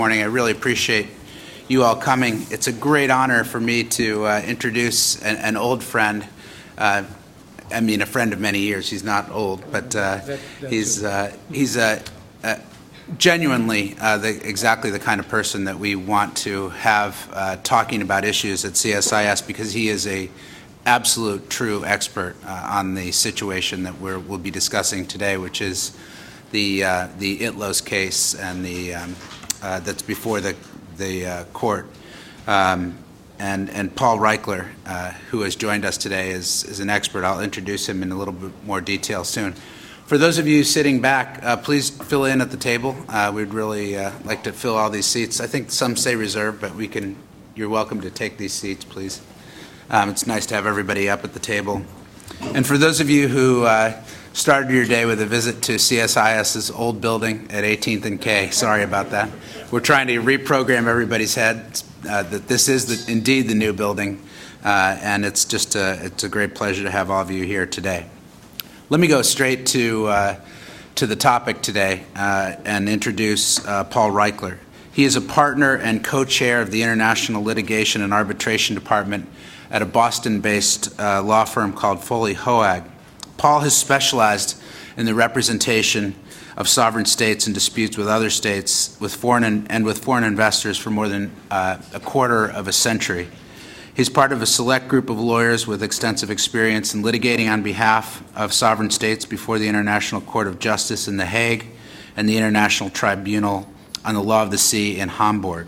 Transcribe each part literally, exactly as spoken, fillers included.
Morning. I really appreciate you all coming. It's a great honor for me to uh, introduce an, an old friend. Uh, I mean, a friend of many years. He's not old, but uh, that, he's uh, he's a, a genuinely uh, the, exactly the kind of person that we want to have uh, talking about issues at C S I S, because he is a absolute true expert uh, on the situation that we're, we'll be discussing today, which is the uh, the Itlos case and the um, Uh, that's before the the uh, court, um, and and Paul Reichler, uh, who has joined us today, is is an expert. I'll introduce him in a little bit more detail soon. For those of you sitting back, uh, please fill in at the table. Uh, we'd really uh, like to fill all these seats. I think some say reserved, but we can. You're welcome to take these seats, please. Um, it's nice to have everybody up at the table. And for those of you who uh, started your day with a visit to C S I S's old building at eighteenth and K, sorry about that. We're trying to reprogram everybody's head uh, that this is the, indeed the new building, uh, and it's just a, it's a great pleasure to have all of you here today. Let me go straight to uh, to the topic today uh, and introduce uh, Paul Reichler. He is a partner and co-chair of the International Litigation and Arbitration Department at a Boston-based uh, law firm called Foley Hoag. Paul has specialized in the representation of sovereign states in disputes with other states with foreign and, and with foreign investors for more than uh, a quarter of a century. He's part of a select group of lawyers with extensive experience in litigating on behalf of sovereign states before the International Court of Justice in The Hague and the International Tribunal on the Law of the Sea in Hamburg.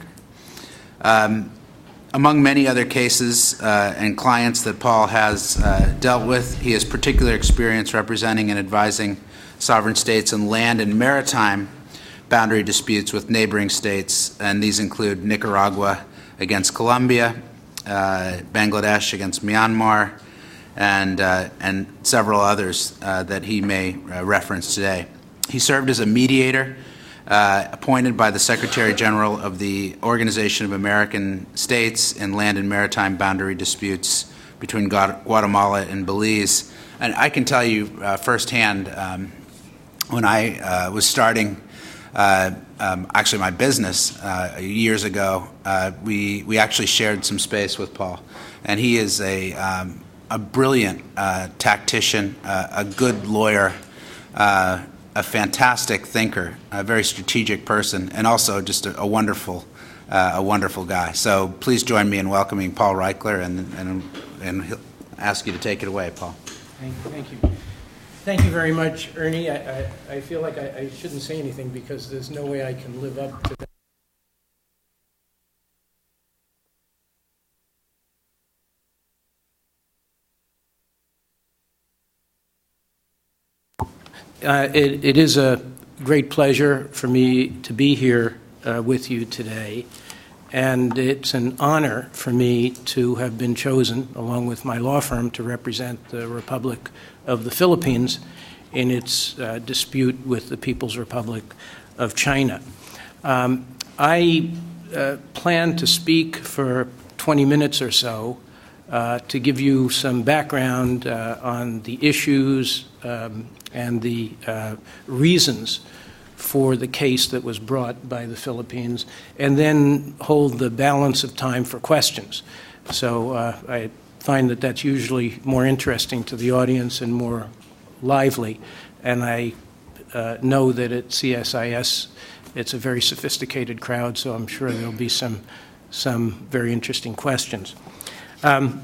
Um, Among many other cases uh, and clients that Paul has uh, dealt with, he has particular experience representing and advising sovereign states in land and maritime boundary disputes with neighboring states, and these include Nicaragua against Colombia, uh, Bangladesh against Myanmar, and, uh, and several others uh, that he may uh, reference today. He served as a mediator Uh, appointed by the Secretary General of the Organization of American States in land and maritime boundary disputes between Guatemala and Belize. And I can tell you uh, firsthand, um, when I uh, was starting uh, um, actually my business uh, years ago, uh, we, we actually shared some space with Paul. And he is a, um, a brilliant uh, tactician, uh, a good lawyer, uh, a fantastic thinker, a very strategic person, and also just a, a wonderful, uh, a wonderful guy. So please join me in welcoming Paul Reichler, and and and he'll ask you to take it away, Paul. Thank, thank you, thank you very much, Ernie. I, I, I feel like I, I shouldn't say anything because there's no way I can live up to that. Uh, it, it is a great pleasure for me to be here uh, with you today, and it's an honor for me to have been chosen, along with my law firm, to represent the Republic of the Philippines in its uh, dispute with the People's Republic of China. Um, I uh, plan to speak for twenty minutes or so uh, to give you some background uh, on the issues um, and the uh, reasons for the case that was brought by the Philippines, and then hold the balance of time for questions. So uh, I find that that's usually more interesting to the audience and more lively, and I uh, know that at C S I S it's a very sophisticated crowd, so I'm sure there'll be some, some very interesting questions. Um,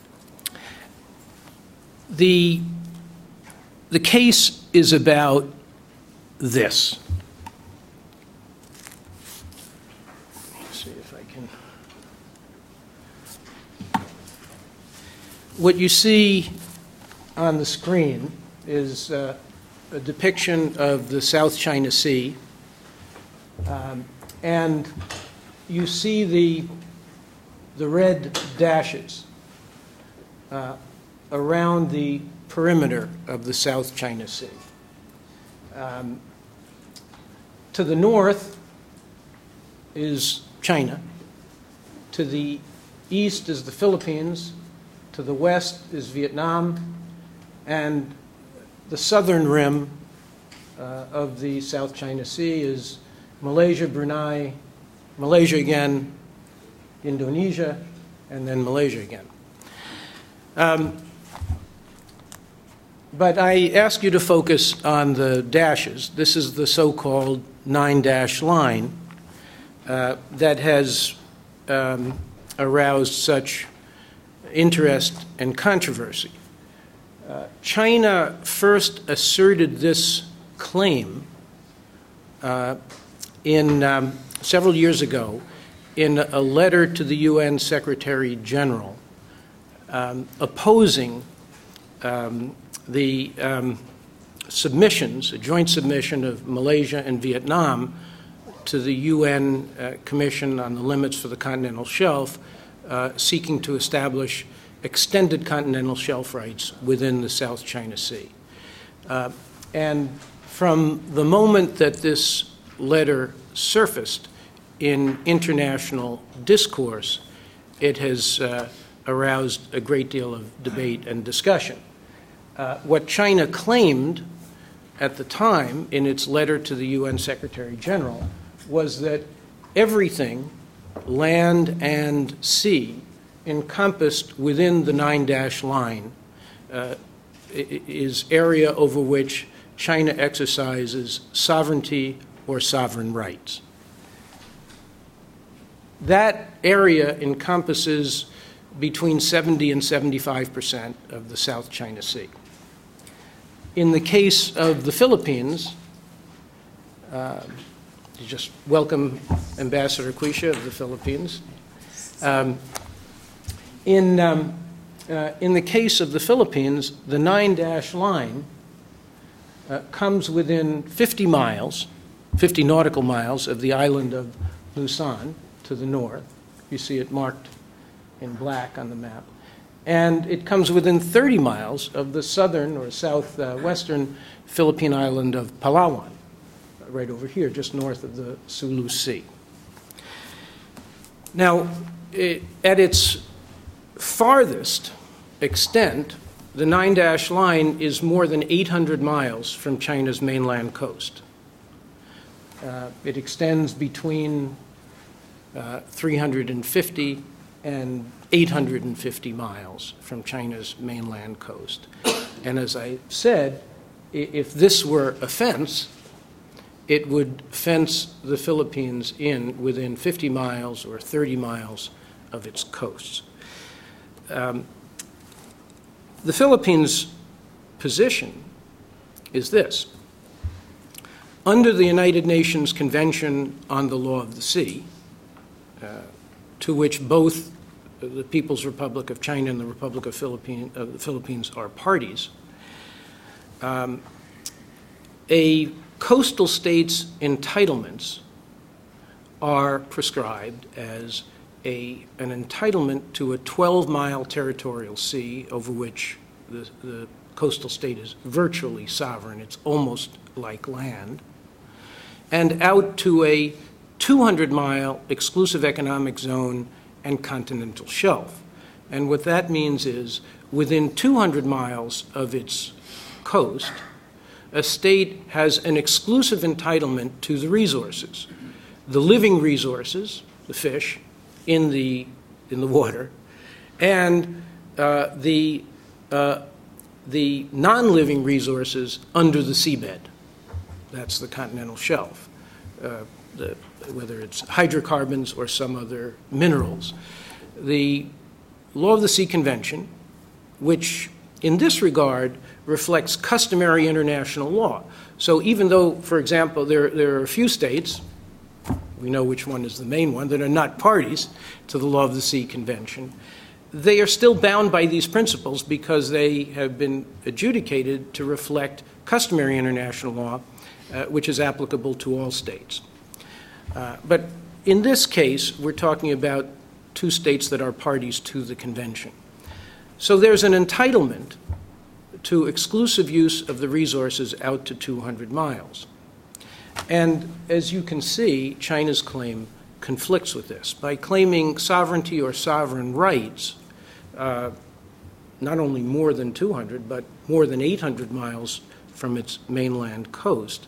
the The case is about this. Let's see if I can. What you see on the screen is uh, a depiction of the South China Sea. Um, and you see the, the red dashes uh, around the perimeter of the South China Sea. Um, to the north is China. To the east is the Philippines. To the west is Vietnam. And the southern rim uh, of the South China Sea is Malaysia, Brunei, Malaysia again, Indonesia, and then Malaysia again. Um, but I ask you to focus on the dashes. This is the so-called nine-dash line uh, that has um, aroused such interest and controversy. Uh, China first asserted this claim uh, in um, several years ago in a letter to the U N Secretary General um, opposing um, the um, submissions, a joint submission of Malaysia and Vietnam to the U N uh, Commission on the Limits for the Continental Shelf, uh, seeking to establish extended continental shelf rights within the South China Sea. Uh, and from the moment that this letter surfaced in international discourse, it has uh, aroused a great deal of debate and discussion. Uh, what China claimed at the time in its letter to the U N Secretary General was that everything, land and sea, encompassed within the nine-dash line uh, is area over which China exercises sovereignty or sovereign rights. That area encompasses between seventy and seventy-five percent of the South China Sea. In the case of the Philippines, uh, just welcome Ambassador Quisha of the Philippines. Um, in, um, uh, in the case of the Philippines, the nine-dash line uh, comes within fifty miles, fifty nautical miles of the island of Luzon to the north. You see it marked in black on the map. And it comes within thirty miles of the southern or southwestern Philippine island of Palawan, right over here, just north of the Sulu Sea. Now, it, at its farthest extent, the nine-dash line is more than eight hundred miles from China's mainland coast. Uh, it extends between uh, three hundred fifty and eight hundred fifty miles from China's mainland coast. And as I said, if this were a fence, it would fence the Philippines in within fifty miles or thirty miles of its coasts. Um, the Philippines' position is this. Under the United Nations Convention on the Law of the Sea, uh, to which both the People's Republic of China and the Republic of Philippine, uh, the Philippines are parties, um, a coastal state's entitlements are prescribed as a, an entitlement to a twelve-mile territorial sea over which the, the coastal state is virtually sovereign. It's almost like land. And out to a two hundred mile exclusive economic zone and continental shelf. And what that means is within two hundred miles of its coast, a state has an exclusive entitlement to the resources, the living resources, the fish, in the, in the water, and uh, the, uh, the non-living resources under the seabed. That's the continental shelf, uh, the, whether it's hydrocarbons or some other minerals. The Law of the Sea Convention, which in this regard reflects customary international law. So even though, for example, there, there are a few states, we know which one is the main one, that are not parties to the Law of the Sea Convention, they are still bound by these principles because they have been adjudicated to reflect customary international law, uh, which is applicable to all states. Uh, but in this case, we're talking about two states that are parties to the convention. So there's an entitlement to exclusive use of the resources out to two hundred miles. And as you can see, China's claim conflicts with this. By claiming sovereignty or sovereign rights, uh, not only more than two hundred, but more than eight hundred miles from its mainland coast,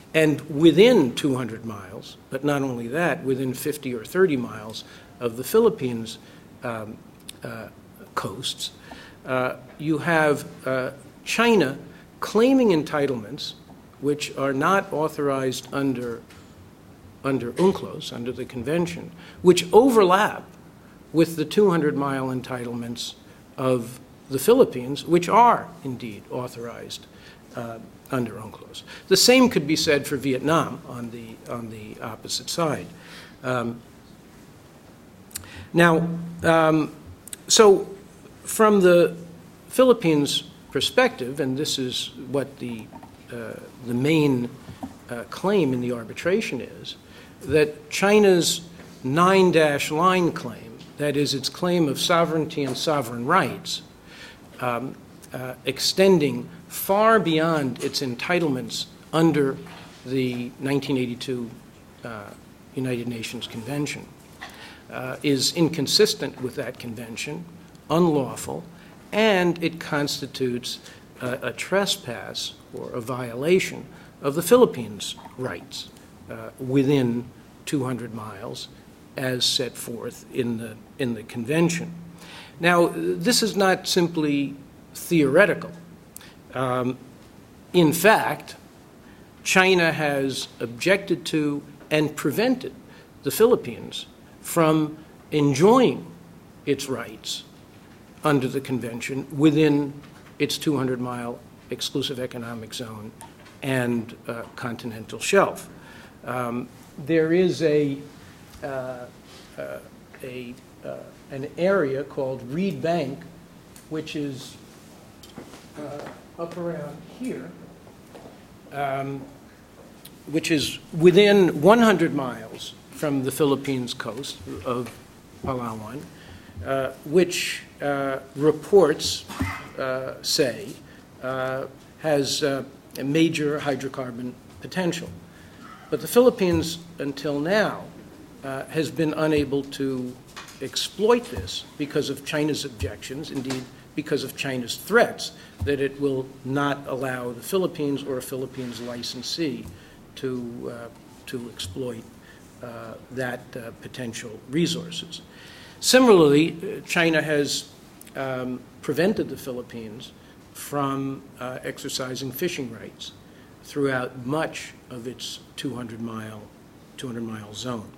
and within two hundred miles, but not only that, within fifty or thirty miles of the Philippines um, uh, coasts, uh, you have uh, China claiming entitlements which are not authorized under, under UNCLOS, under the convention, which overlap with the two hundred mile entitlements of the Philippines, which are indeed authorized uh, under UNCLOS. The same could be said for Vietnam on the, on the opposite side. Um, now, um, so from the Philippines' perspective, and this is what the, uh, the main uh, claim in the arbitration is, that China's nine-dash line claim, that is, its claim of sovereignty and sovereign rights, um, uh, extending far beyond its entitlements under the nineteen eighty-two uh, United Nations Convention, uh, is inconsistent with that convention, unlawful, and it constitutes a, a trespass or a violation of the Philippines' rights uh, within two hundred miles as set forth in the, in the convention. Now, this is not simply theoretical. Um, in fact, China has objected to and prevented the Philippines from enjoying its rights under the convention within its two hundred mile exclusive economic zone and uh, continental shelf. Um, there is a, uh, uh, a uh, an area called Reed Bank, which is uh, up around here, um, which is within one hundred miles from the Philippines coast of Palawan, uh, which uh, reports uh, say uh, has uh, a major hydrocarbon potential. But the Philippines, until now, uh, has been unable to exploit this because of China's objections, indeed because of China's threats that it will not allow the Philippines or a Philippines licensee to, uh, to exploit uh, that uh, potential resources. Similarly, China has um, prevented the Philippines from uh, exercising fishing rights throughout much of its two hundred mile zone.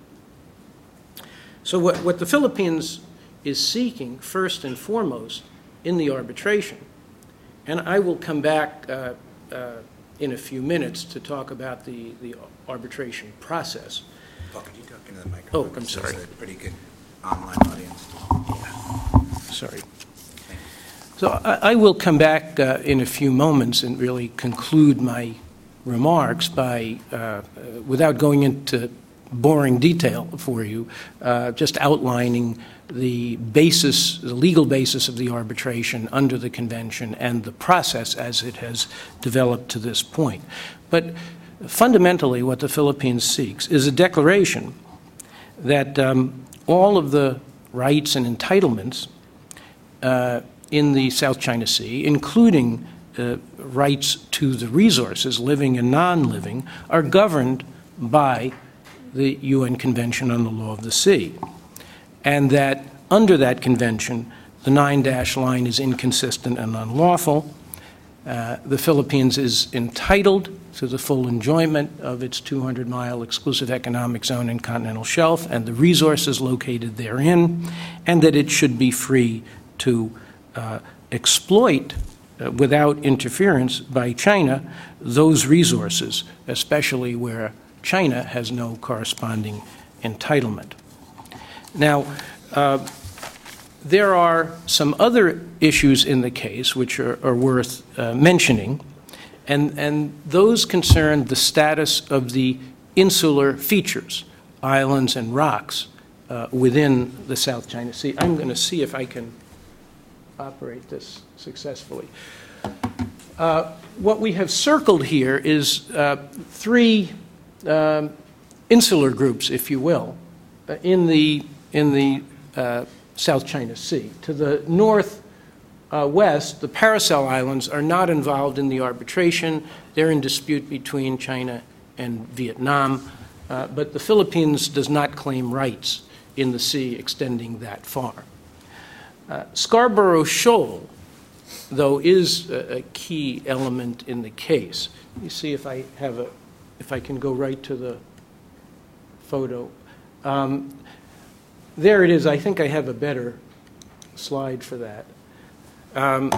So what, what the Philippines is seeking, first and foremost, in the arbitration, and I will come back uh, uh, in a few minutes to talk about the, the arbitration process. Paul, could you talk into the microphone? Oh, I'm sorry. There's a pretty good online audience. Yeah. Sorry. So I, I will come back uh, in a few moments and really conclude my remarks by, uh, uh, without going into boring detail for you, uh, just outlining the basis, the legal basis of the arbitration under the convention and the process as it has developed to this point. But fundamentally, what the Philippines seeks is a declaration that um, all of the rights and entitlements uh, in the South China Sea, including uh, rights to the resources, living and non-living, are governed by the U N Convention on the Law of the Sea, and that under that convention, the nine-dash line is inconsistent and unlawful. Uh, the Philippines is entitled to the full enjoyment of its two hundred mile exclusive economic zone and continental shelf and the resources located therein, and that it should be free to uh, exploit uh, without interference by China those resources, especially where China has no corresponding entitlement. Now, uh, there are some other issues in the case which are, are worth uh, mentioning, and, and those concern the status of the insular features, islands and rocks, uh, within the South China Sea. I'm going to see if I can operate this successfully. Uh, what we have circled here is uh, three Um, insular groups, if you will, uh, in the, in the uh, South China Sea. To the north uh, west, the Paracel Islands are not involved in the arbitration. They're in dispute between China and Vietnam, uh, but the Philippines does not claim rights in the sea extending that far. Uh, Scarborough Shoal, though, is a, a key element in the case. Let me see if I have a, if I can go right to the photo. Um, there it is. I think I have a better slide for that. Um,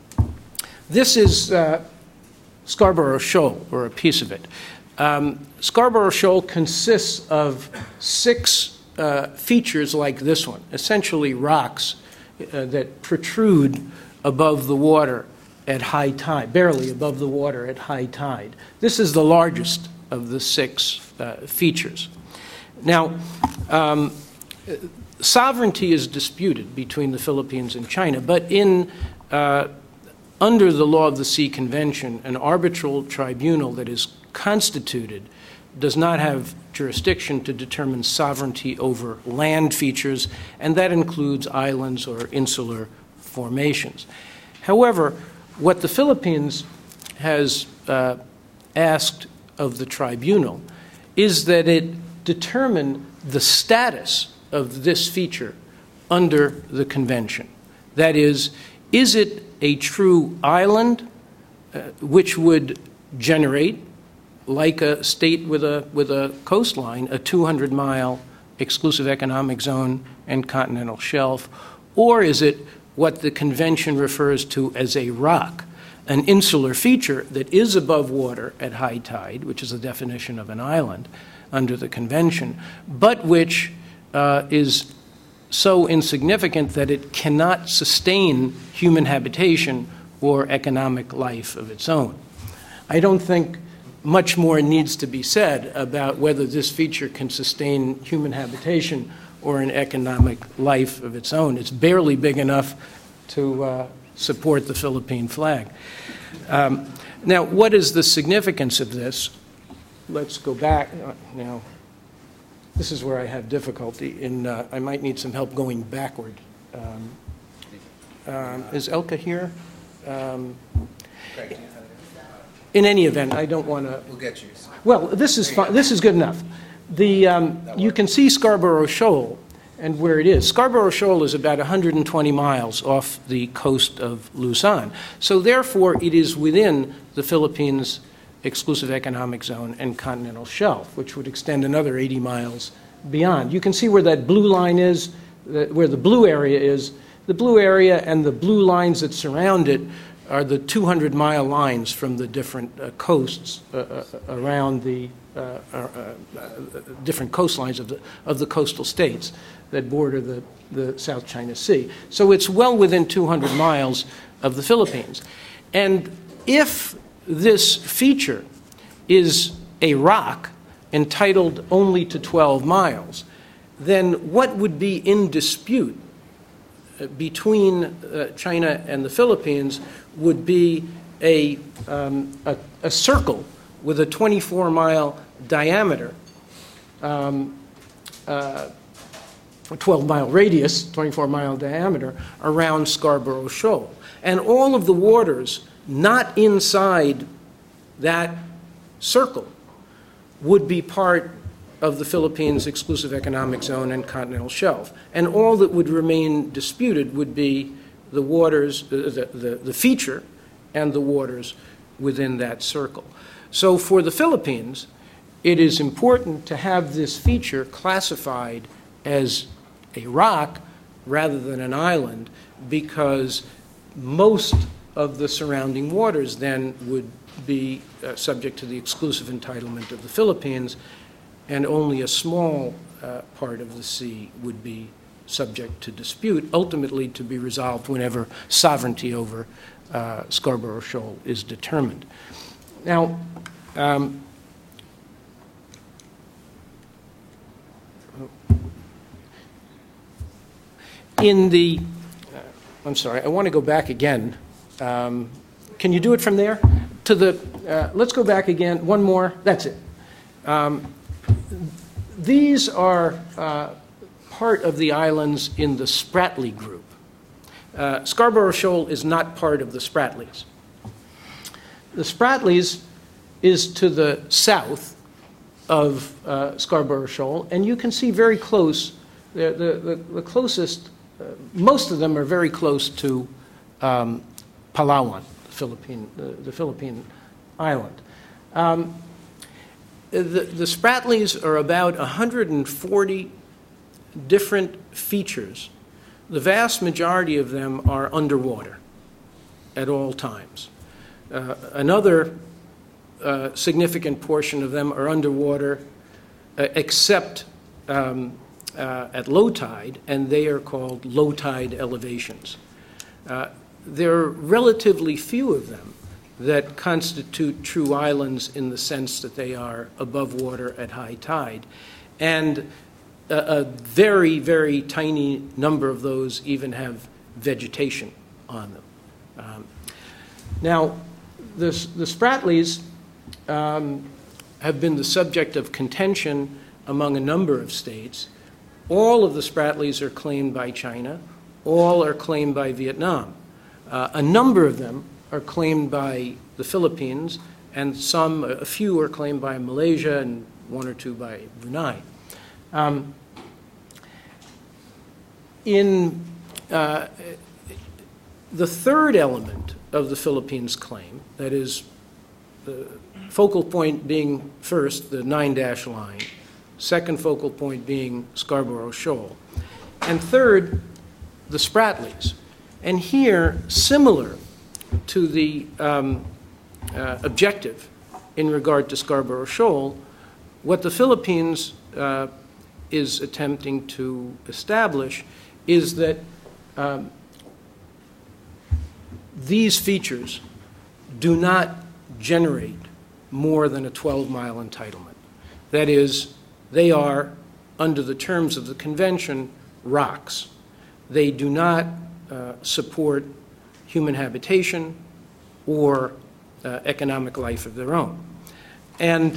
this is uh, Scarborough Shoal, or a piece of it. Um, Scarborough Shoal consists of six uh, features like this one, essentially rocks uh, that protrude above the water at high tide, barely above the water at high tide. This is the largest of the six uh, features. Now, um, sovereignty is disputed between the Philippines and China, but in uh, under the Law of the Sea Convention, an arbitral tribunal that is constituted does not have jurisdiction to determine sovereignty over land features, and that includes islands or insular formations. However, what the Philippines has uh, asked of the tribunal is that it determine the status of this feature under the convention. That is, is it a true island uh, which would generate, like a state with a, with a coastline, a two hundred mile exclusive economic zone and continental shelf, or is it what the convention refers to as a rock, an insular feature that is above water at high tide, which is the definition of an island under the convention, but which uh, is so insignificant that it cannot sustain human habitation or economic life of its own. I don't think much more needs to be said about whether this feature can sustain human habitation or an economic life of its own. It's barely big enough to uh, support the Philippine flag. Um, now, what is the significance of this? Let's go back. Uh, now, this is where I have difficulty in, uh, I might need some help going backward. Um, um, is Elka here? Um, in any event, I don't want to. We'll get you. Well, this is fine. This is good enough. The, um, you can see Scarborough Shoal and where it is. Scarborough Shoal is about one hundred twenty miles off the coast of Luzon. So therefore, it is within the Philippines exclusive economic zone and continental shelf, which would extend another eighty miles beyond. You can see where that blue line is, where the blue area is. The blue area and the blue lines that surround it are the two hundred mile lines from the different uh, coasts uh, uh, around the uh, uh, uh, different coastlines of the, of the coastal states that border the, the South China Sea. So it's well within two hundred miles of the Philippines. And if this feature is a rock entitled only to twelve miles, then what would be in dispute between uh, China and the Philippines would be a, um, a, a circle with a twenty-four mile diameter, um, uh, a twelve mile radius, twenty-four mile diameter around Scarborough Shoal. And all of the waters not inside that circle would be part of the Philippines' exclusive economic zone and continental shelf. And all that would remain disputed would be the waters, the, the, the feature and the waters within that circle. So for the Philippines, it is important to have this feature classified as a rock rather than an island, because most of the surrounding waters then would be uh, subject to the exclusive entitlement of the Philippines, and only a small uh, part of the sea would be subject to dispute, ultimately to be resolved whenever sovereignty over uh, Scarborough Shoal is determined. Now, um, in the, uh, I'm sorry, I want to go back again. Um, can you do it from there? To the, uh, let's go back again, one more, that's it. Um, these are uh, part of the islands in the Spratly group. Uh, Scarborough Shoal is not part of the Spratlys. The Spratlys is to the south of uh, Scarborough Shoal, and you can see very close, the, the, the, the closest, uh, most of them are very close to um, Palawan, the Philippine, the, the Philippine island. Um, the, the Spratlys are about one hundred forty different features. The vast majority of them are underwater at all times. Uh, another uh, significant portion of them are underwater uh, except um, uh, at low tide, and they are called low tide elevations. Uh, there are relatively few of them that constitute true islands in the sense that they are above water at high tide. And a, a very, very tiny number of those even have vegetation on them. Um, now, the, the Spratlys um, have been the subject of contention among a number of states. All of the Spratlys are claimed by China. All are claimed by Vietnam. Uh, a number of them are claimed by the Philippines, and some, a few are claimed by Malaysia, and one or two by Brunei. Um, in uh, the third element of the Philippines' claim, that is, the focal point being first the nine-dash line, second focal point being Scarborough Shoal, and third, the Spratlys. And here, similar to the um, uh, objective in regard to Scarborough Shoal, what the Philippines uh, is attempting to establish is that um, these features do not generate more than a twelve-mile entitlement. That is, they are, under the terms of the convention, rocks. They do not uh, support human habitation or uh, economic life of their own. And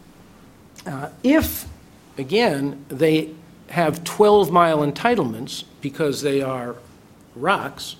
uh, if, again, they have twelve-mile entitlements because they are rocks,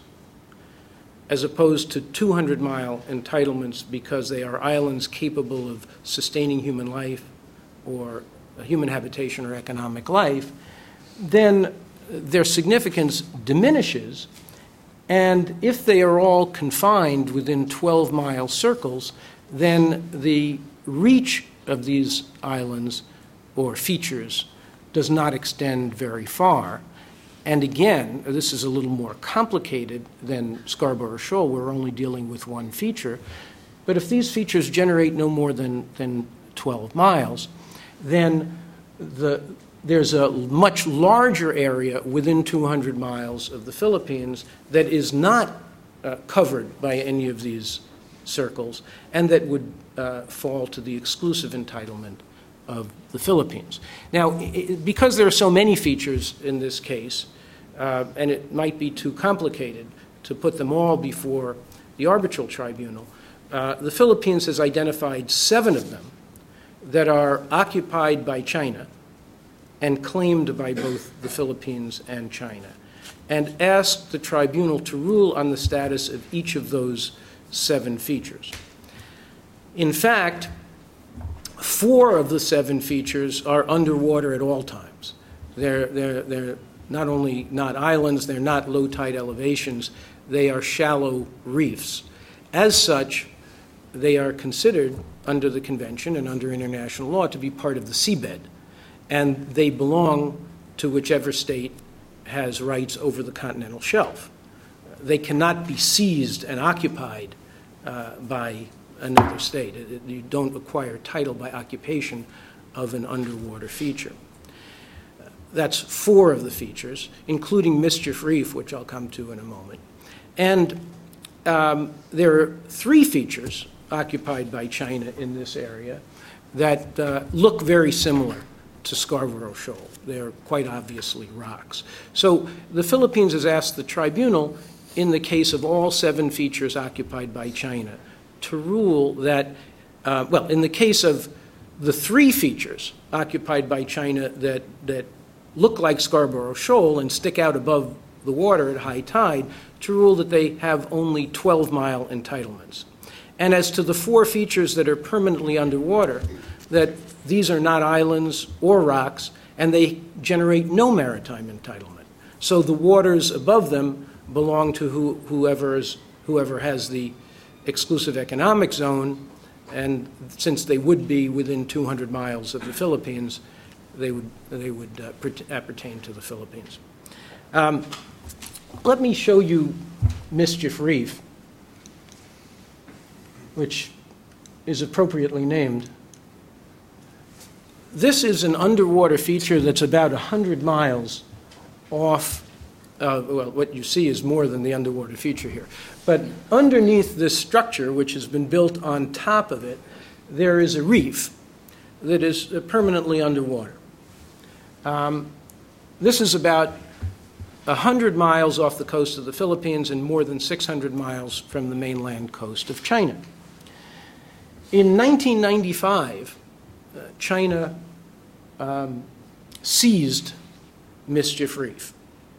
as opposed to two hundred mile entitlements because they are islands capable of sustaining human life or human habitation or economic life, then their significance diminishes. And if they are all confined within twelve-mile circles, then the reach of these islands or features does not extend very far. And again, this is a little more complicated than Scarborough Shoal. We're only dealing with one feature. But if these features generate no more than, than twelve miles, then the, there's a much larger area within two hundred miles of the Philippines that is not uh, covered by any of these circles and that would uh, fall to the exclusive entitlement of the Philippines. Now, it, because there are so many features in this case, uh, and it might be too complicated to put them all before the arbitral tribunal, uh, the Philippines has identified seven of them that are occupied by China and claimed by both the Philippines and China, and asked the tribunal to rule on the status of each of those seven features. In fact, four of the seven features are underwater at all times. They're, they're, they're not only not islands, they're not low tide elevations, they are shallow reefs. As such, they are considered under the convention and under international law to be part of the seabed, and they belong to whichever state has rights over the continental shelf. They cannot be seized and occupied uh, by another state. It, it, you don't acquire title by occupation of an underwater feature. Uh, that's four of the features, including Mischief Reef, which I'll come to in a moment. And um, there are three features occupied by China in this area that uh, look very similar to Scarborough Shoal. They're quite obviously rocks. So the Philippines has asked the tribunal, in the case of all seven features occupied by China, to rule that, uh, well, in the case of the three features occupied by China that, that look like Scarborough Shoal and stick out above the water at high tide, to rule that they have only twelve-mile entitlements. And as to the four features that are permanently underwater, that these are not islands or rocks, and they generate no maritime entitlement. So the waters above them belong to who, whoever's, whoever has the exclusive economic zone, and since they would be within two hundred miles of the Philippines, they would, they would uh, appertain to the Philippines. Um, let me show you Mischief Reef, which is appropriately named. This is an underwater feature that's about one hundred miles off. Uh, well, what you see is more than the underwater feature here. But underneath this structure, which has been built on top of it, there is a reef that is permanently underwater. Um, this is about one hundred miles off the coast of the Philippines and more than six hundred miles from the mainland coast of China. In nineteen ninety-five, uh, China um, seized Mischief Reef.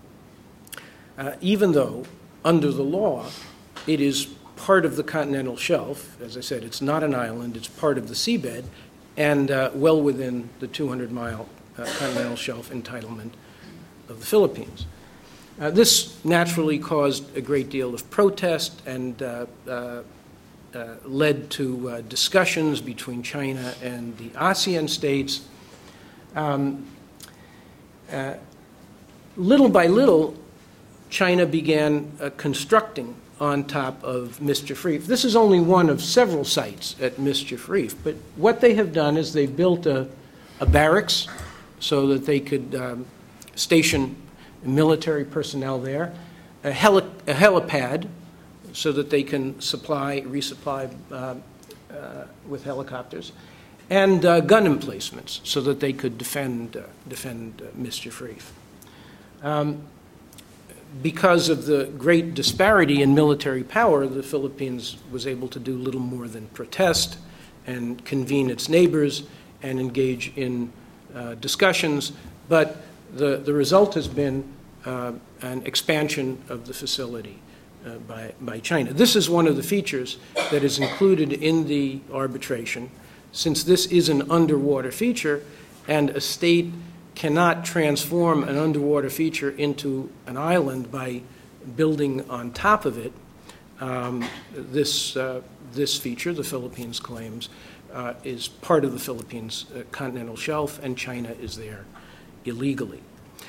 Uh, even though, under the law, it is part of the continental shelf. As I said, it's not an island, it's part of the seabed, and uh, well within the two hundred mile uh, continental shelf entitlement of the Philippines. Uh, this naturally caused a great deal of protest and uh, uh, uh, led to uh, discussions between China and the ASEAN states. Um, uh, little by little, China began uh, constructing on top of Mischief Reef. This is only one of several sites at Mischief Reef, but what they have done is they've built a, a barracks so that they could um, station military personnel there, a, heli a helipad so that they can supply, resupply uh, uh, with helicopters, and uh, gun emplacements so that they could defend, uh, defend uh, Mischief Reef. Um, Because of the great disparity in military power, the Philippines was able to do little more than protest and convene its neighbors and engage in uh, discussions, but the, the result has been uh, an expansion of the facility uh, by, by China. This is one of the features that is included in the arbitration. Since this is an underwater feature and a state cannot transform an underwater feature into an island by building on top of it, um, this, uh, this feature, the Philippines claims, uh, is part of the Philippines uh, continental shelf, and China is there illegally.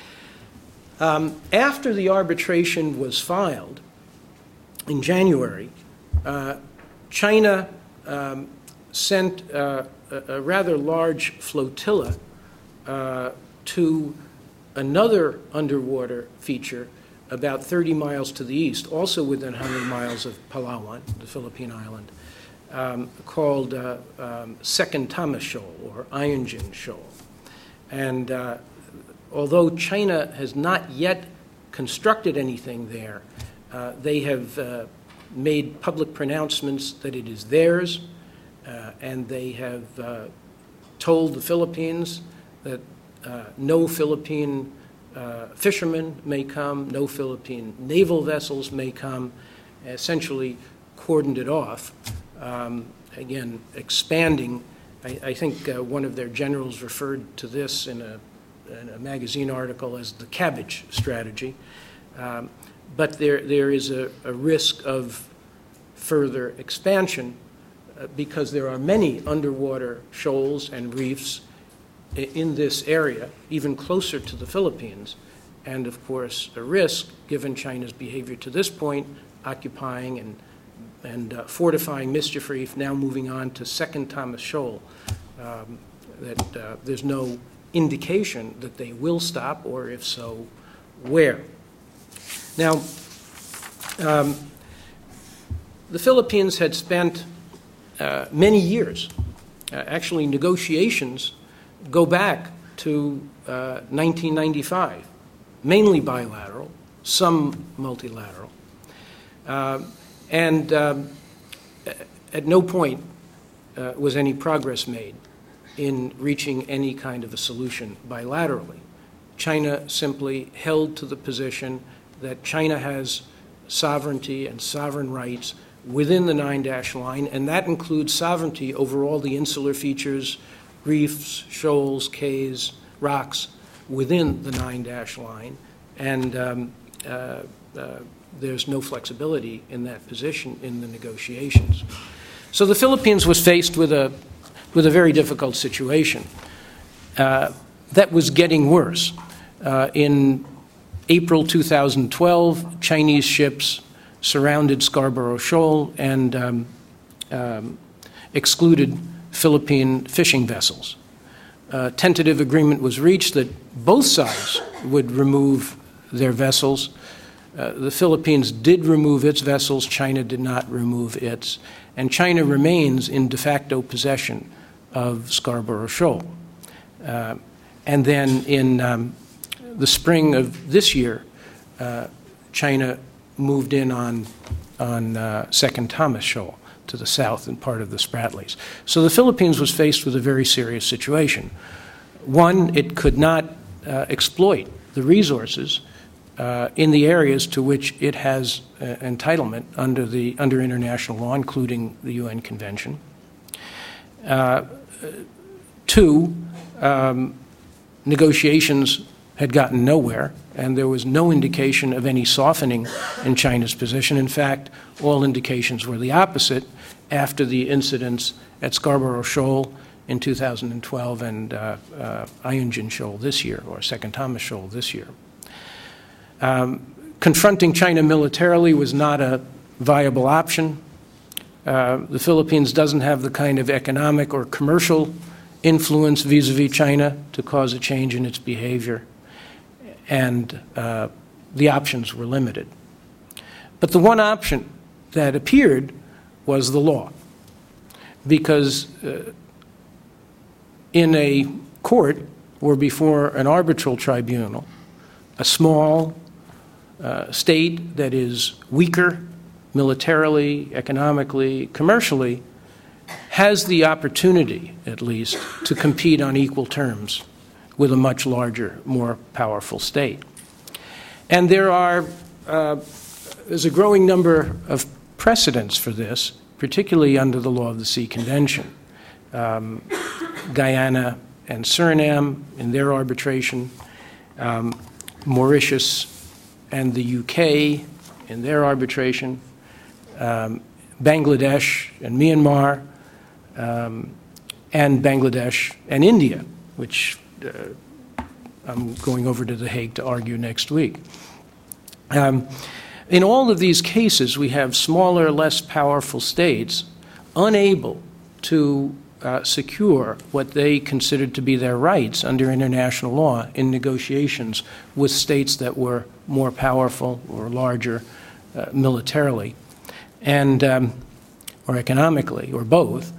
Um, after the arbitration was filed in January, uh, China um, sent uh, a, a rather large flotilla uh, to another underwater feature about thirty miles to the east, also within one hundred miles of Palawan, the Philippine island, um, called uh, um, Second Thomas Shoal, or Ionjin Shoal. And uh, although China has not yet constructed anything there, uh, they have uh, made public pronouncements that it is theirs, uh, and they have uh, told the Philippines that Uh, no Philippine uh, fishermen may come, no Philippine naval vessels may come, essentially cordoned it off. Um, again, expanding. I, I think uh, one of their generals referred to this in a, in a magazine article as the cabbage strategy. Um, but there, there is a, a risk of further expansion uh, because there are many underwater shoals and reefs in this area, even closer to the Philippines, and of course a risk, given China's behavior to this point, occupying and, and uh, fortifying Mischief Reef, now moving on to Second Thomas Shoal, um, that uh, there's no indication that they will stop, or if so, where. Now, um, the Philippines had spent uh, many years, uh, actually negotiations go back to uh, nineteen ninety-five, mainly bilateral, some multilateral. Uh, and um, at no point uh, was any progress made in reaching any kind of a solution bilaterally. China simply held to the position that China has sovereignty and sovereign rights within the nine dash line, and that includes sovereignty over all the insular features reefs, shoals, cays, rocks within the nine-dash line, and um, uh, uh, there's no flexibility in that position in the negotiations. So the Philippines was faced with a, with a very difficult situation uh, that was getting worse. Uh, in April two thousand twelve, Chinese ships surrounded Scarborough Shoal and um, um, excluded Philippine fishing vessels. A tentative agreement was reached that both sides would remove their vessels. Uh, the Philippines did remove its vessels, China did not remove its, and China remains in de facto possession of Scarborough Shoal. Uh, and then in um, the spring of this year, uh, China moved in on, on uh, Second Thomas Shoal to the south and part of the Spratlys. So the Philippines was faced with a very serious situation. One, it could not uh, exploit the resources uh, in the areas to which it has uh, entitlement under, the, under international law, including the U N Convention. Uh, two, um, negotiations had gotten nowhere, and there was no indication of any softening in China's position. In fact, all indications were the opposite after the incidents at Scarborough Shoal in two thousand twelve and uh, uh, Ionjin Shoal this year, or Second Thomas Shoal this year. Um, confronting China militarily was not a viable option. Uh, the Philippines doesn't have the kind of economic or commercial influence vis-a-vis China to cause a change in its behavior, and uh, the options were limited. But the one option that appeared was the law, because uh, in a court or before an arbitral tribunal, a small uh, state that is weaker militarily, economically, commercially, has the opportunity, at least, to compete on equal terms with a much larger, more powerful state. And there are, uh, there's a growing number of precedents for this, particularly under the Law of the Sea Convention. Um, Guyana and Suriname in their arbitration, um, Mauritius and the U K in their arbitration, um, Bangladesh and Myanmar, um, and Bangladesh and India, which uh, I'm going over to The Hague to argue next week. Um, in all of these cases, we have smaller, less powerful states unable to uh, secure what they considered to be their rights under international law in negotiations with states that were more powerful or larger uh, militarily, and um, or economically, or both.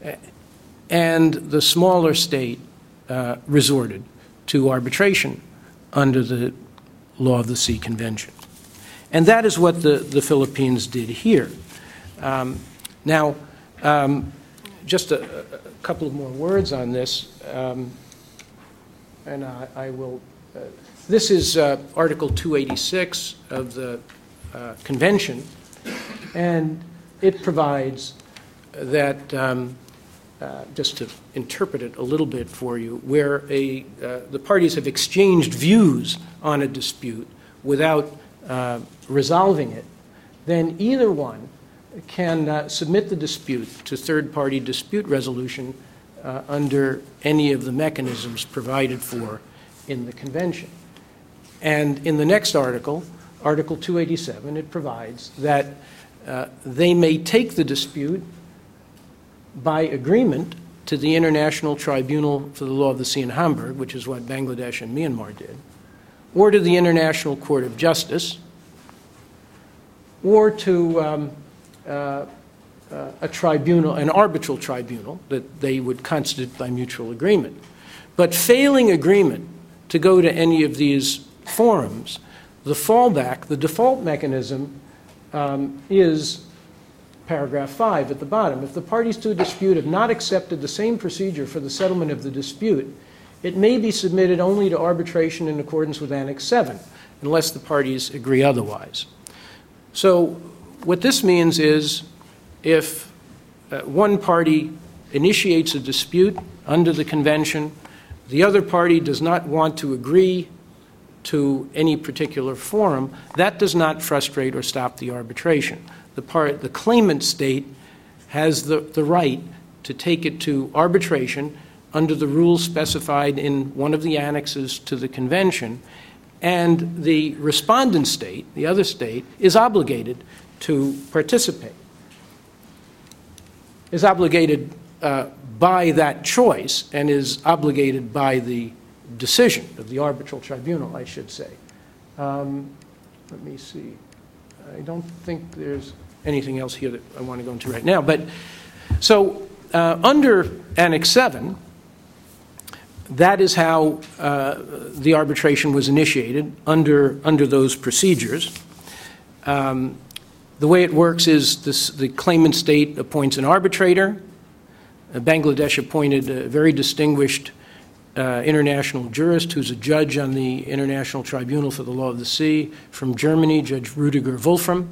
And the smaller state uh, resorted to arbitration under the Law of the Sea Convention. And that is what the, the Philippines did here. Um, now, um, just a, a couple of more words on this, um, and I, I will, uh, this is uh, Article two eighty-six of the uh, Convention, and it provides that, um, uh, just to interpret it a little bit for you, where a, uh, the parties have exchanged views on a dispute without uh, resolving it, then either one can uh, submit the dispute to third-party dispute resolution uh, under any of the mechanisms provided for in the Convention. And in the next article, Article two eighty-seven, it provides that uh, they may take the dispute by agreement to the International Tribunal for the Law of the Sea in Hamburg, which is what Bangladesh and Myanmar did, or to the International Court of Justice, or to um, uh, uh, a tribunal, an arbitral tribunal that they would constitute by mutual agreement. But failing agreement to go to any of these forums, the fallback, the default mechanism um, is paragraph five at the bottom. If the parties to a dispute have not accepted the same procedure for the settlement of the dispute, it may be submitted only to arbitration in accordance with Annex seven, unless the parties agree otherwise. So what this means is if uh, one party initiates a dispute under the convention. The other party does not want to agree to any particular forum, that does not frustrate or stop the arbitration. The, part, the claimant state has the, the right to take it to arbitration under the rules specified in one of the annexes to the convention, and the respondent state, the other state, is obligated to participate, is obligated uh, by that choice, and is obligated by the decision of the arbitral tribunal, I should say. Um, let me see. I don't think there's anything else here that I want to go into right now. But so uh, under Annex seven, that is how uh, the arbitration was initiated under, under those procedures. Um, the way it works is this, the claimant state appoints an arbitrator. Uh, Bangladesh appointed a very distinguished uh, international jurist who's a judge on the International Tribunal for the Law of the Sea from Germany, Judge Rudiger Wolfram.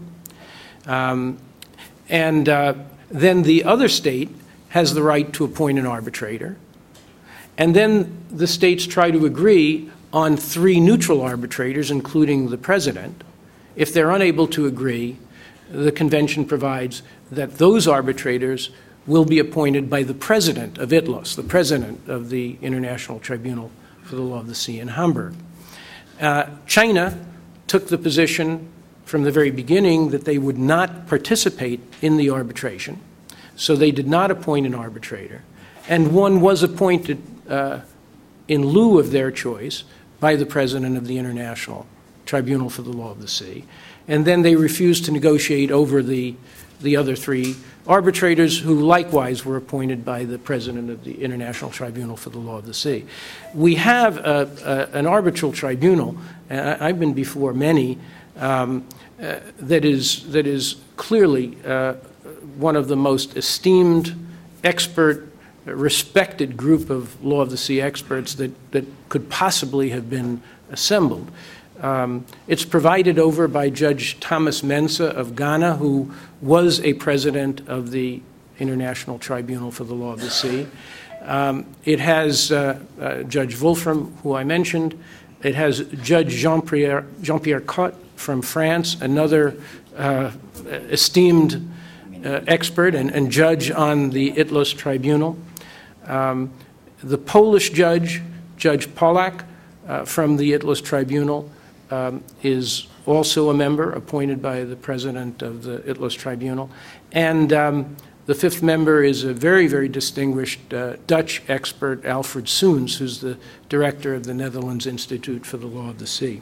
Um, and uh, then the other state has the right to appoint an arbitrator. And then the states try to agree on three neutral arbitrators, including the president. If they're unable to agree, the convention provides that those arbitrators will be appointed by the president of I T L O S, the president of the International Tribunal for the Law of the Sea in Hamburg. Uh, China took the position from the very beginning that they would not participate in the arbitration, so they did not appoint an arbitrator. And one was appointed uh, in lieu of their choice by the president of the International Tribunal for the Law of the Sea. And then they refused to negotiate over the, the other three arbitrators, who likewise were appointed by the president of the International Tribunal for the Law of the Sea. We have a, a, an arbitral tribunal, and I've been before many, um, uh, that is, that is clearly uh, one of the most esteemed, expert, respected group of Law of the Sea experts that, that could possibly have been assembled. Um, it's provided over by Judge Thomas Mensah of Ghana, who was a president of the International Tribunal for the Law of the Sea. Um, it has uh, uh, Judge Wolfram, who I mentioned. It has Judge Jean-Pierre Jean-Pierre Cotte from France, another uh, esteemed uh, expert and, and judge on the I T L O S Tribunal. Um, the Polish judge, Judge Polak, uh, from the I T L O S Tribunal, um, is also a member appointed by the president of the I T L O S Tribunal. And um, the fifth member is a very, very distinguished uh, Dutch expert, Alfred Soens, who's the director of the Netherlands Institute for the Law of the Sea.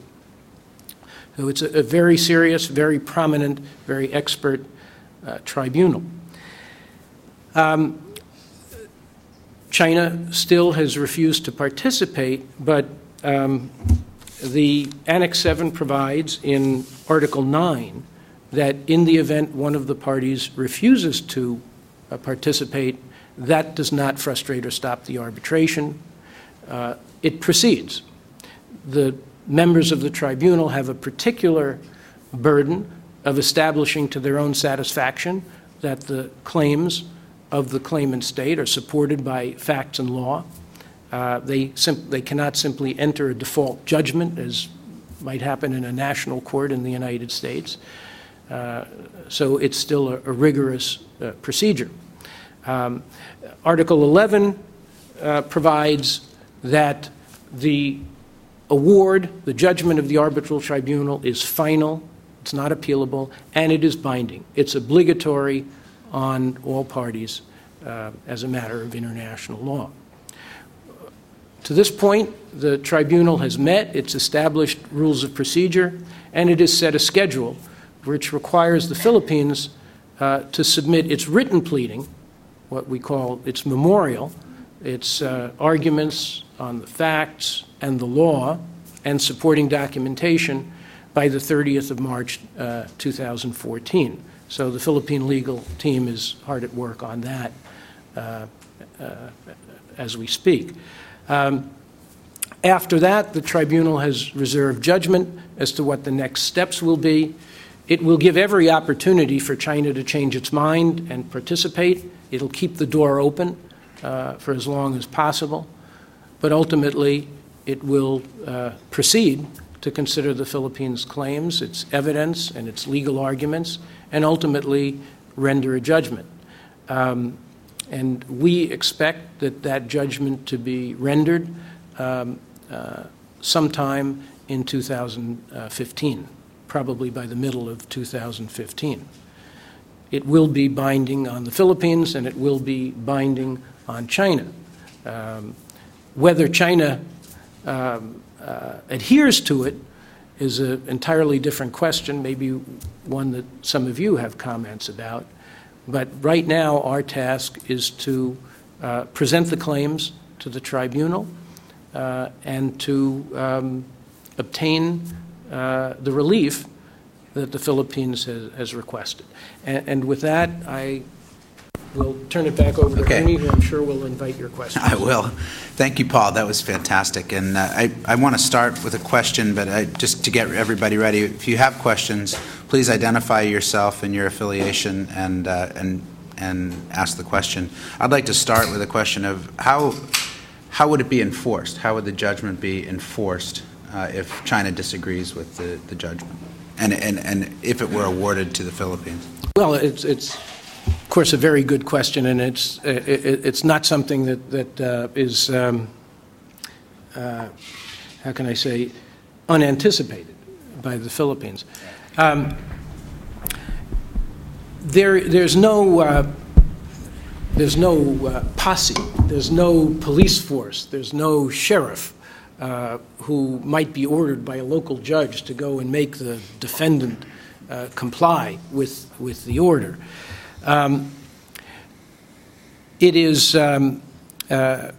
So it's a, a very serious, very prominent, very expert uh, tribunal. Um, China still has refused to participate, but um, the Annex seven provides in Article nine that in the event one of the parties refuses to uh, participate, that does not frustrate or stop the arbitration. Uh, it proceeds. The members of the tribunal have a particular burden of establishing to their own satisfaction that the claims of the claimant state are supported by facts and law. Uh, they, they cannot simply enter a default judgment, as might happen in a national court in the United States. Uh, so it's still a, a rigorous uh, procedure. Um, Article eleven uh, provides that the award, the judgment of the arbitral tribunal is final, it's not appealable, and it is binding. It's obligatory on all parties uh, as a matter of international law. To this point, the tribunal has met, it's established rules of procedure, and it has set a schedule which requires the Philippines uh, to submit its written pleading, what we call its memorial, its uh, arguments on the facts and the law and supporting documentation by the thirtieth of March uh, two thousand fourteen. So the Philippine legal team is hard at work on that uh, uh, as we speak. Um, after that, the tribunal has reserved judgment as to what the next steps will be. It will give every opportunity for China to change its mind and participate. It'll keep the door open uh, for as long as possible, but ultimately it will uh, proceed to consider the Philippines' claims, its evidence, and its legal arguments, and ultimately render a judgment. Um, and we expect that that judgment to be rendered um, uh, sometime in two thousand fifteen, probably by the middle of two thousand fifteen. It will be binding on the Philippines, and it will be binding on China. Um, whether China um, uh, adheres to it is an entirely different question, maybe one that some of you have comments about. But right now, our task is to uh, present the claims to the tribunal uh, and to um, obtain uh, the relief that the Philippines has, has requested. And, and with that, I will turn it back over to Okay. Ernie, who I'm sure will invite your questions. I will. Thank you, Paul. That was fantastic. And uh, I, I want to start with a question, but I, just to get everybody ready, if you have questions, please identify yourself and your affiliation and, uh, and, and ask the question. I'd like to start with a question of how, how would it be enforced? How would the judgment be enforced uh, if China disagrees with the, the judgment? And, and, and if it were awarded to the Philippines? Well, it's, it's of course, a very good question, and it's it, it's not something that that uh, is um, uh, how can I say unanticipated by the Philippines. Um, there, there's no uh, there's no uh, posse, there's no police force, there's no sheriff uh, who might be ordered by a local judge to go and make the defendant uh, comply with with the order. Um, it is um, uh,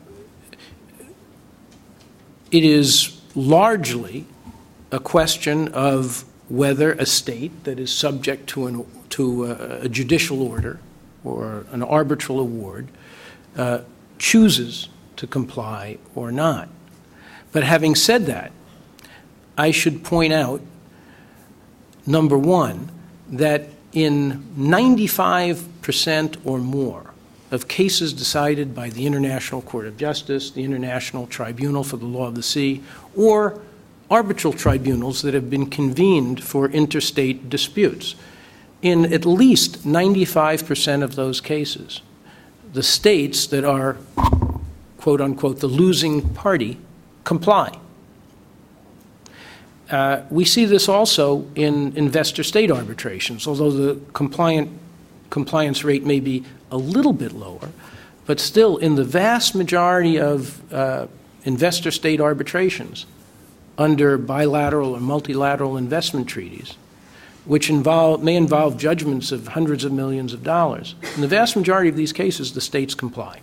it is largely a question of whether a state that is subject to an to a, a judicial order or an arbitral award uh, chooses to comply or not. But having said that, I should point out, number one, that in ninety-five percent or more of cases decided by the International Court of Justice, the International Tribunal for the Law of the Sea, or arbitral tribunals that have been convened for interstate disputes, in at least ninety-five percent of those cases, the states that are, quote unquote, the losing party comply. Uh, we see this also in investor-state arbitrations, although the compliant, compliance rate may be a little bit lower, but still in the vast majority of uh, investor-state arbitrations under bilateral or multilateral investment treaties, which involve, may involve judgments of hundreds of millions of dollars, in the vast majority of these cases, the states comply.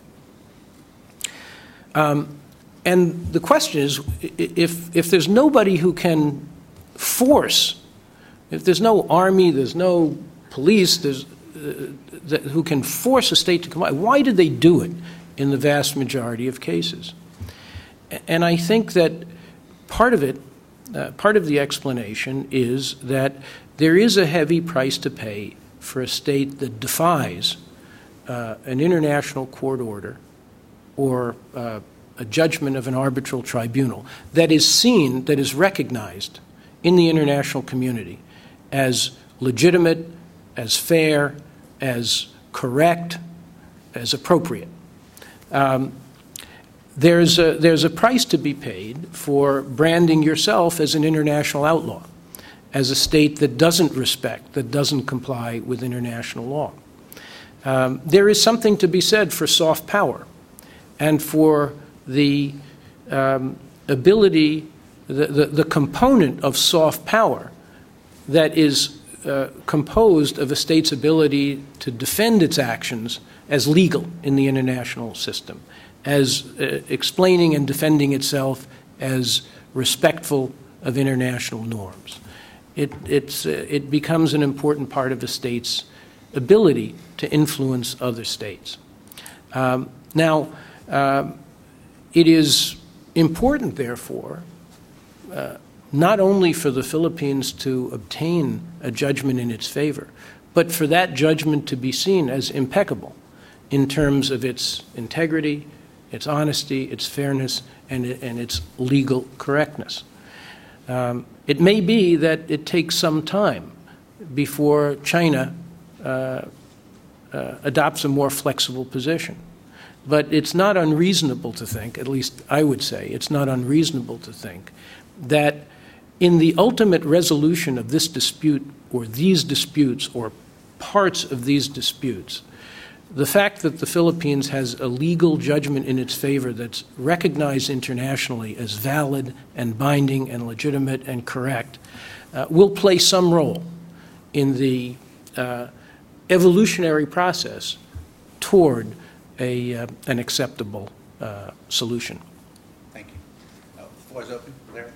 Um, And the question is, if, if there's nobody who can force, if there's no army, there's no police there's, uh, that, who can force a state to comply, why did they do it in the vast majority of cases? And I think that part of it, uh, part of the explanation is that there is a heavy price to pay for a state that defies uh, an international court order or uh, a judgment of an arbitral tribunal that is seen, that is recognized in the international community as legitimate, as fair, as correct, as appropriate. Um, there's a, there's a price to be paid for branding yourself as an international outlaw, as a state that doesn't respect, that doesn't comply with international law. Um, there is something to be said for soft power and for the um, ability, the, the, the component of soft power that is uh, composed of a state's ability to defend its actions as legal in the international system, as uh, explaining and defending itself as respectful of international norms. It, it's, uh, it becomes an important part of a state's ability to influence other states. Um, now, um, it is important, therefore, uh, not only for the Philippines to obtain a judgment in its favor, but for that judgment to be seen as impeccable in terms of its integrity, its honesty, its fairness, and, and its legal correctness. Um, it may be that it takes some time before China uh, uh, adopts a more flexible position. But it's not unreasonable to think, at least I would say, it's not unreasonable to think that in the ultimate resolution of this dispute or these disputes or parts of these disputes, the fact that the Philippines has a legal judgment in its favor that's recognized internationally as valid and binding and legitimate and correct uh, will play some role in the uh, evolutionary process toward a, uh, an acceptable uh, solution. Thank you. Oh, the floor is open. Larry?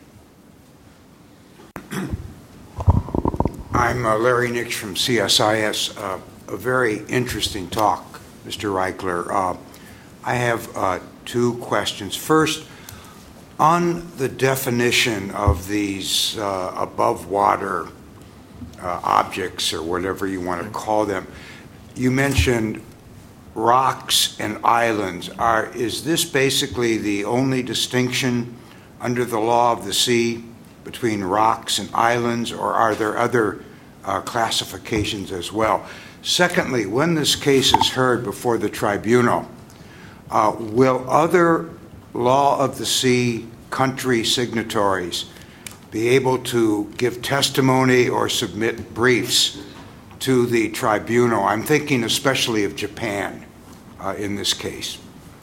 I'm uh, Larry Nix from C S I S. Uh, a very interesting talk, Mister Reichler. Uh, I have uh, two questions. First, on the definition of these uh, above water uh, objects, or whatever you want to call them, you mentioned rocks and islands. Are, is this basically the only distinction under the law of the sea between rocks and islands, or are there other uh, classifications as well? Secondly, when this case is heard before the tribunal, uh, will other law of the sea country signatories be able to give testimony or submit briefs to the tribunal? I'm thinking especially of Japan uh, in this case.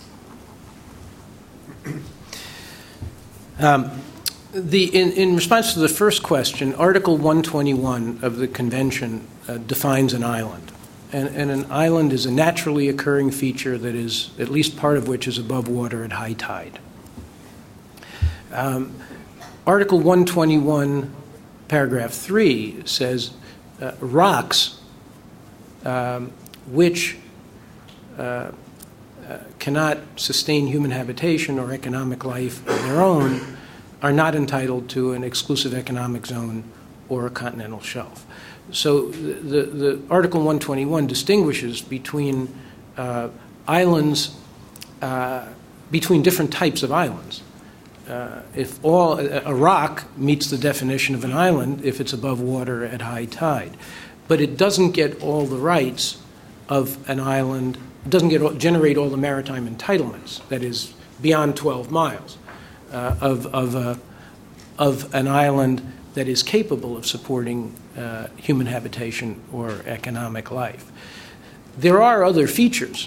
Um, the, in, in response to the first question, Article one twenty-one of the Convention uh, defines an island. And, and an island is a naturally occurring feature that is, at least part of which is above water at high tide. Um, Article one twenty-one, paragraph three says uh, rocks um, which uh, uh, cannot sustain human habitation or economic life of their own are not entitled to an exclusive economic zone or a continental shelf. So the, the, the Article one twenty-one distinguishes between uh, islands, uh, between different types of islands. Uh, if all, a rock meets the definition of an island if it's above water at high tide, but it doesn't get all the rights of an island, it doesn't get, generate all the maritime entitlements, that is, beyond twelve miles uh, of, of, a, of an island that is capable of supporting uh, human habitation or economic life. There are other features.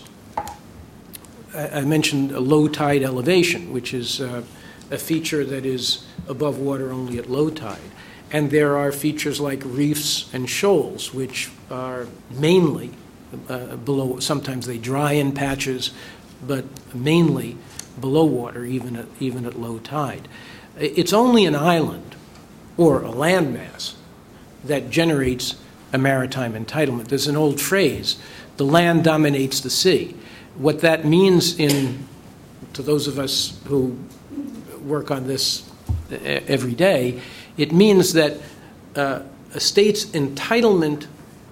I, I mentioned a low tide elevation, which is uh, a feature that is above water only at low tide. And there are features like reefs and shoals, which are mainly uh, below, sometimes they dry in patches, but mainly below water, even at, even at low tide. It's only an island or a landmass that generates a maritime entitlement. There's an old phrase, the land dominates the sea. What that means in, to those of us who work on this every day, it means that uh, a state's entitlement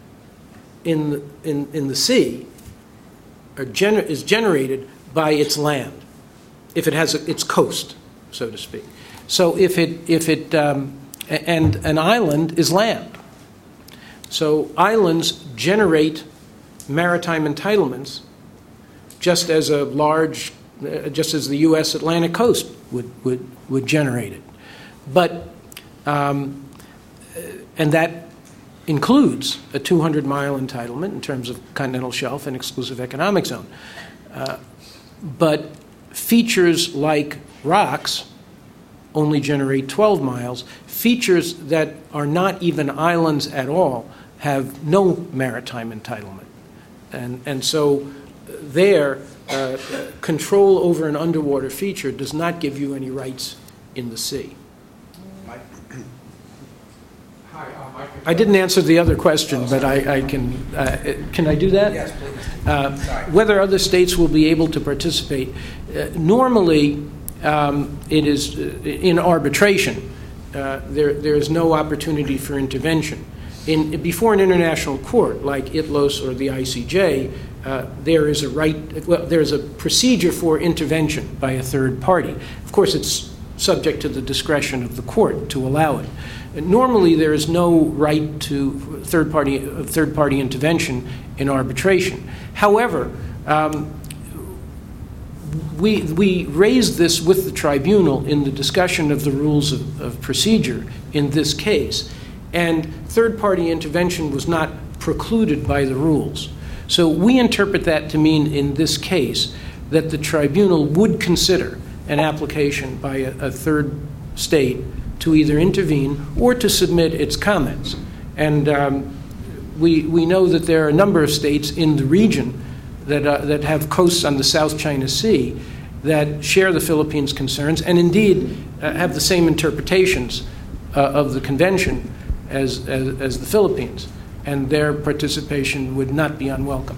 in the, in, in the sea are gener is generated by its land, if it has a, its coast, so to speak. So if it, if it um, and an island is land. So islands generate maritime entitlements just as a large, uh, just as the U S Atlantic coast would, would, would generate it. But, um, and that includes a two hundred mile entitlement in terms of continental shelf and exclusive economic zone. Uh, but features like rocks only generate twelve miles. Features that are not even islands at all have no maritime entitlement. And, and so there, uh, control over an underwater feature does not give you any rights in the sea. Mike? Hi, uh, Mike. I didn't answer the other question, but I, I can, uh, can I do that? Yes, please. Uh, Sorry. whether other states will be able to participate. Uh, normally, um, it is uh, in arbitration. Uh, there, there is no opportunity for intervention. in, before an international court like I T L O S or the I C J, uh, there is a right, well, there's a procedure for intervention by a third party. Of course, it's subject to the discretion of the court to allow it. And normally, there is no right to third-party third-party intervention in arbitration. However, um, we we raised this with the tribunal in the discussion of the rules of, of procedure in this case, and third-party intervention was not precluded by the rules. So we interpret that to mean, in this case, that the tribunal would consider an application by a, a third state to either intervene or to submit its comments. And um, we, we know that there are a number of states in the region that, uh, that have coasts on the South China Sea that share the Philippines' concerns and indeed uh, have the same interpretations uh, of the convention as, as, as the Philippines. And their participation would not be unwelcome.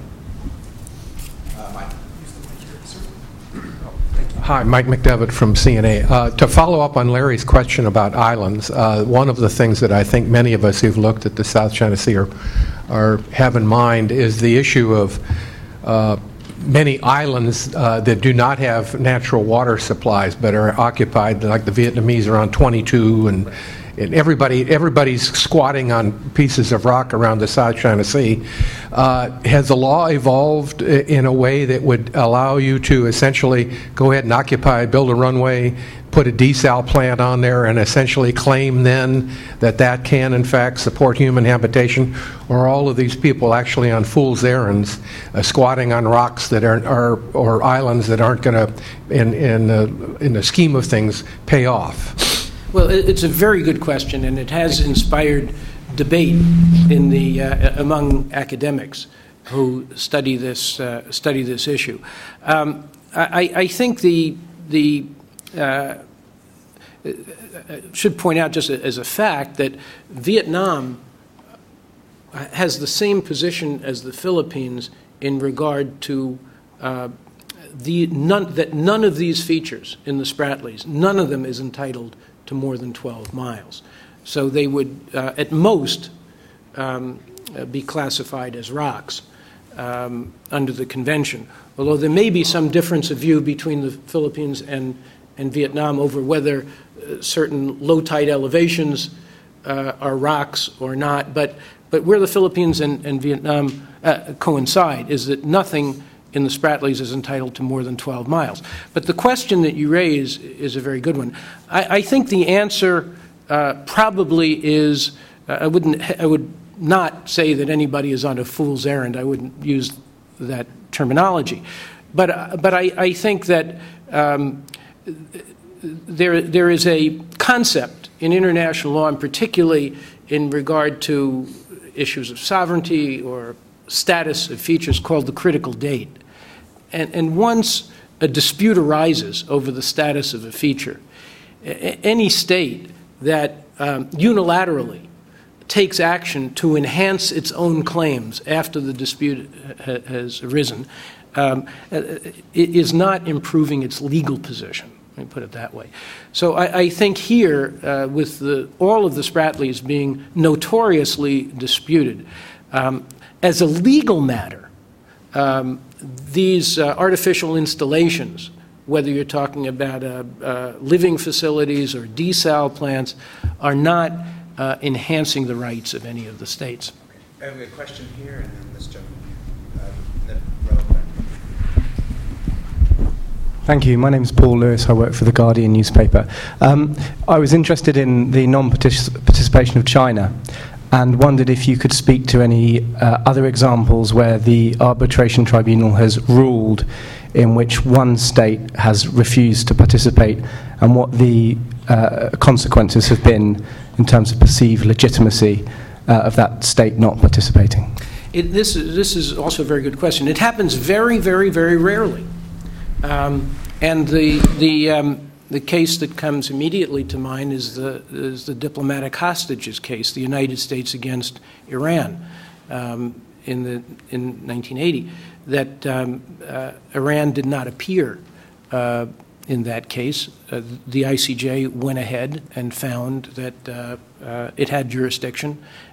Hi, Mike McDevitt from C N A. Uh, to follow up on Larry's question about islands, uh, one of the things that I think many of us who've looked at the South China Sea are, are have in mind is the issue of uh, many islands uh, that do not have natural water supplies but are occupied, like the Vietnamese are on twenty-two, and, and everybody everybody's squatting on pieces of rock around the South China Sea. Uh, has the law evolved in a way that would allow you to essentially go ahead and occupy, build a runway, put a desal plant on there, and essentially claim then that that can in fact support human habitation? Or are all of these people actually on fool's errands, uh, squatting on rocks that are, are or islands that aren't going to, in in, uh, in the scheme of things, pay off? Well, it's a very good question, and it has inspired debate in the uh, among academics who study this uh, study this issue. Um, I, I think the the uh, should point out just as a fact that Vietnam has the same position as the Philippines in regard to uh, the none, that none of these features in the Spratlys, none of them is entitled to more than twelve miles. So they would, uh, at most, um, uh, be classified as rocks um, under the convention. Although there may be some difference of view between the Philippines and, and Vietnam over whether uh, certain low tide elevations uh, are rocks or not. But, but where the Philippines and, and Vietnam uh, coincide is that nothing in the Spratlys is entitled to more than twelve miles. But the question that you raise is a very good one. I, I think the answer Uh, probably is, uh, I wouldn't, I would not say that anybody is on a fool's errand. I wouldn't use that terminology. But, uh, but I, I think that um, there, there is a concept in international law, and particularly in regard to issues of sovereignty or status of features, called the critical date. And, and once a dispute arises over the status of a feature, a- any state that um, unilaterally takes action to enhance its own claims after the dispute ha has arisen um, is not improving its legal position. Let me put it that way. So I, I think here, uh, with the, all of the Spratlys being notoriously disputed, um, as a legal matter, um, these uh, artificial installations, whether you're talking about uh, uh, living facilities or desal plants, are not uh, enhancing the rights of any of the states. I have a question here, and then this gentleman uh, in the row back. Thank you. My name is Paul Lewis. I work for the Guardian newspaper. Um, I was interested in the non-participation of China and wondered if you could speak to any uh, other examples where the arbitration tribunal has ruled in which one state has refused to participate, and what the uh, consequences have been in terms of perceived legitimacy uh, of that state not participating. It, this, is, this is also a very good question. It happens very, very, very rarely. Um, and the, the, um, the case that comes immediately to mind is the, is the diplomatic hostages case, the United States against Iran um, in, the, in nineteen eighty. That um, uh, Iran did not appear uh, in that case. Uh, the I C J went ahead and found that uh, uh, it had jurisdiction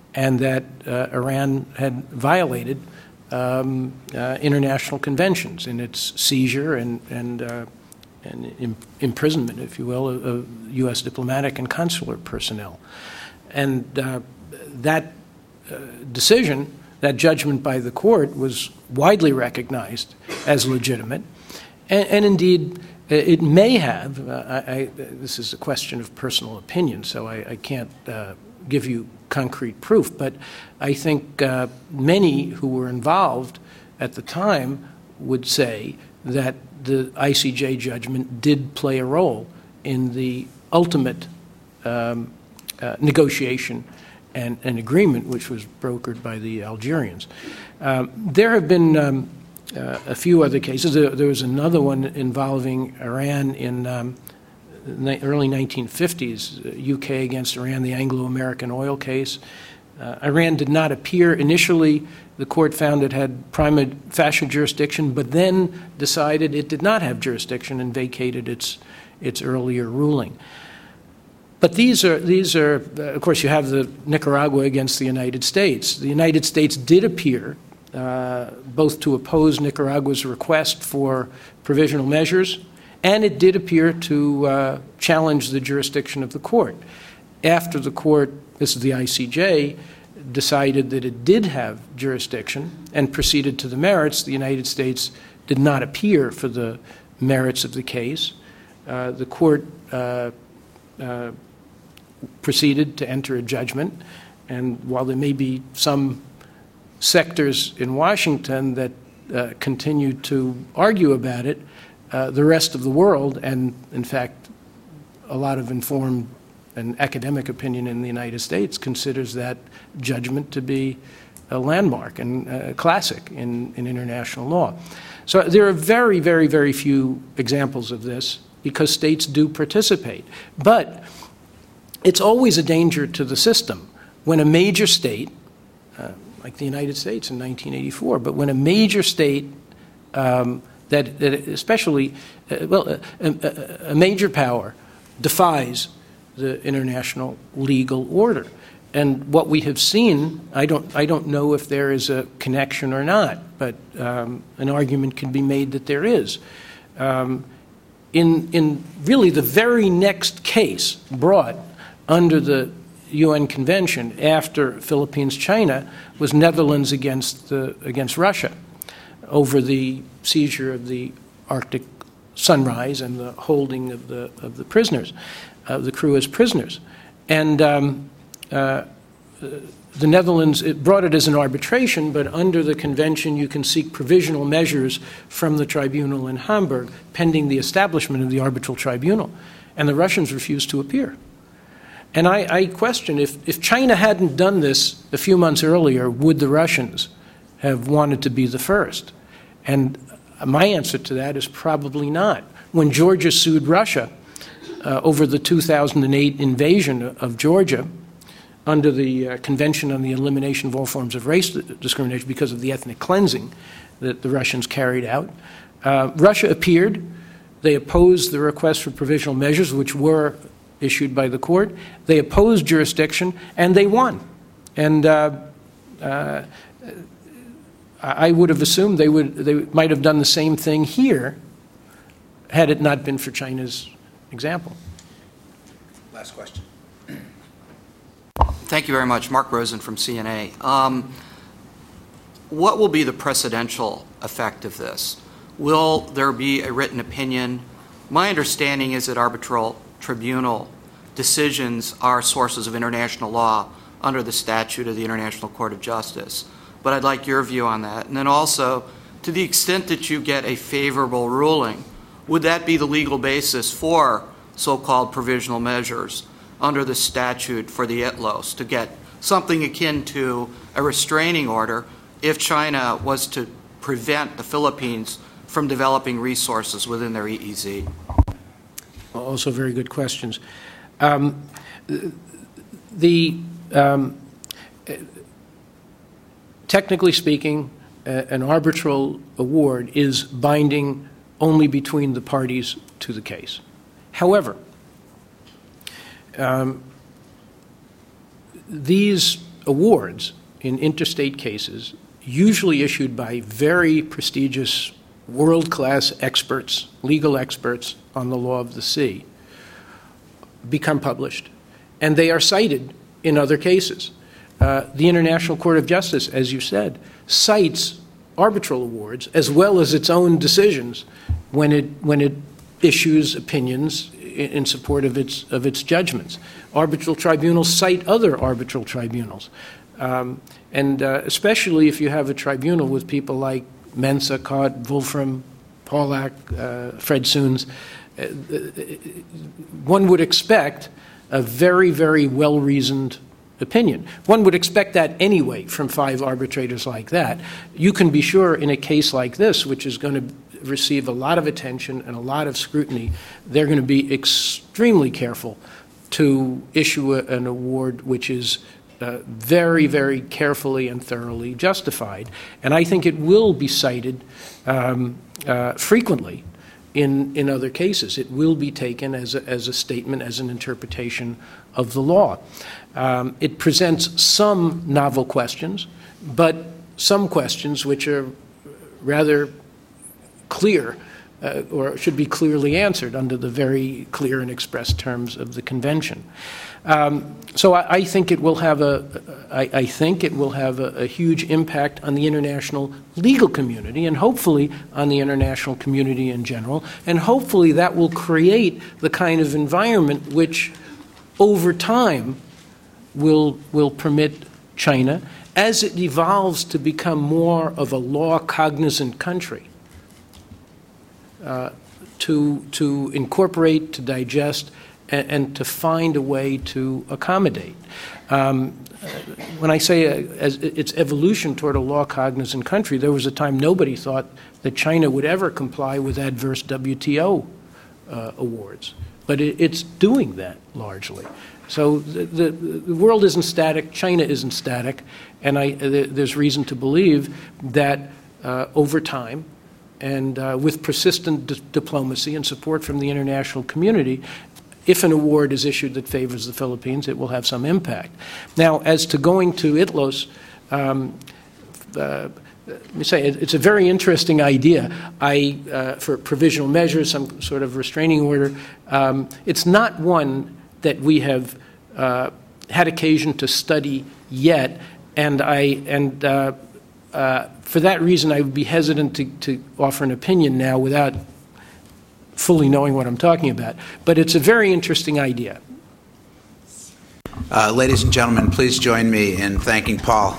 and that uh, Iran had violated um, uh, international conventions in its seizure and, and, uh, and im imprisonment, if you will, of, of U S diplomatic and consular personnel. And uh, that uh, decision, that judgment by the court, was widely recognized as legitimate. And, and indeed, it may have, uh, I, I, this is a question of personal opinion, so I, I can't uh, give you concrete proof, but I think uh, many who were involved at the time would say that the I C J judgment did play a role in the ultimate um, uh, negotiation and, and agreement, which was brokered by the Algerians. Um, there have been um, uh, a few other cases. There, there was another one involving Iran in um, the early nineteen fifties, uh, U K against Iran, the Anglo-American oil case. Uh, Iran did not appear. Initially, the court found it had prima facie jurisdiction, but then decided it did not have jurisdiction and vacated its, its earlier ruling. But these are, these are, uh, of course, you have the Nicaragua against the United States. The United States did appear uh, both to oppose Nicaragua's request for provisional measures, and it did appear to uh, challenge the jurisdiction of the court. After the court, this is the I C J, decided that it did have jurisdiction and proceeded to the merits, the United States did not appear for the merits of the case. Uh, the court uh, uh, proceeded to enter a judgment, and while there may be some sectors in Washington that uh, continue to argue about it, uh, the rest of the world, and in fact a lot of informed and academic opinion in the United States, considers that judgment to be a landmark and a classic in, in international law. So there are very, very, very few examples of this because states do participate. But it's always a danger to the system when a major state, uh, like the United States in nineteen eighty-four, but when a major state um, that, that especially, uh, well, a, a, a major power defies the international legal order. And what we have seen, I don't, I don't know if there is a connection or not, but um, an argument can be made that there is. Um, in, in really the very next case brought under the U N Convention after Philippines-China was Netherlands against, the, against Russia over the seizure of the Arctic Sunrise and the holding of the, of the prisoners, of the crew as prisoners. And um, uh, the Netherlands, it brought it as an arbitration, but under the convention you can seek provisional measures from the tribunal in Hamburg pending the establishment of the arbitral tribunal. And the Russians refused to appear. And I, I question, if, if China hadn't done this a few months earlier, would the Russians have wanted to be the first? And my answer to that is probably not. When Georgia sued Russia uh, over the two thousand eight invasion of Georgia under the uh, Convention on the Elimination of All Forms of Race Discrimination because of the ethnic cleansing that the Russians carried out, uh, Russia appeared. They opposed the request for provisional measures, which were issued by the court. They opposed jurisdiction, and they won. And uh, uh, I would have assumed they would they might have done the same thing here had it not been for China's example. Last question. Thank you very much. Mark Rosen from C N A. Um, what will be the precedential effect of this? Will there be a written opinion? My understanding is that arbitral tribunal decisions are sources of international law under the statute of the International Court of Justice. But I'd like your view on that. And then also, to the extent that you get a favorable ruling, would that be the legal basis for so-called provisional measures under the statute for the I T L O S to get something akin to a restraining order if China was to prevent the Philippines from developing resources within their E E Z? Also very good questions. Um, the, um, technically speaking, uh, an arbitral award is binding only between the parties to the case. However, um, these awards in interstate cases, usually issued by very prestigious world-class experts, legal experts on the law of the sea, become published, and they are cited in other cases. Uh, the International Court of Justice, as you said, cites arbitral awards as well as its own decisions when it when it issues opinions in, in support of its of its judgments. Arbitral tribunals cite other arbitral tribunals, um, and uh, especially if you have a tribunal with people like Mensah, Cott, Wolfram, Pollack, uh, Fred Soons, uh, one would expect a very, very well-reasoned opinion. One would expect that anyway from five arbitrators like that. You can be sure in a case like this, which is going to receive a lot of attention and a lot of scrutiny, they're going to be extremely careful to issue a, an award which is uh, very, very carefully and thoroughly justified. And I think it will be cited um, uh, frequently in, in other cases. It will be taken as a, as a statement, as an interpretation of the law. Um, it presents some novel questions, but some questions which are rather clear uh, or should be clearly answered under the very clear and express terms of the convention. Um, so I, I think it will have a, I, I think it will have a, a huge impact on the international legal community and hopefully on the international community in general, and hopefully that will create the kind of environment which over time will, will permit China, as it evolves to become more of a law-cognizant country, uh, to, to incorporate, to digest, and, and to find a way to accommodate. Um, when I say uh, as its evolution toward a law-cognizant country, there was a time nobody thought that China would ever comply with adverse W T O uh, awards. But it, it's doing that largely. So the, the, the world isn't static, China isn't static, and I, uh, there's reason to believe that uh, over time, and uh, with persistent di diplomacy and support from the international community, if an award is issued that favors the Philippines, it will have some impact. Now, as to going to I T L O S, um, uh, let me say, it's a very interesting idea. I, uh, for provisional measures, some sort of restraining order, um, it's not one that we have uh, had occasion to study yet, and I, and uh, uh, for that reason, I would be hesitant to, to offer an opinion now without fully knowing what I'm talking about. But it's a very interesting idea. Uh, ladies and gentlemen, please join me in thanking Paul.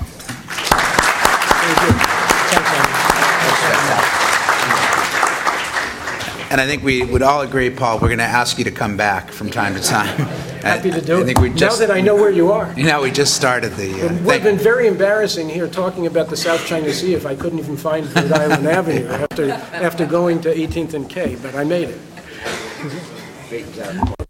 And I think we would all agree, Paul, we're going to ask you to come back from time to time. Happy to do I it. think we just, now that I know where you are. You know, we just started the... Uh, it would have been very embarrassing here talking about the South China Sea if I couldn't even find Rhode Island Avenue after, after going to eighteenth and K, but I made it.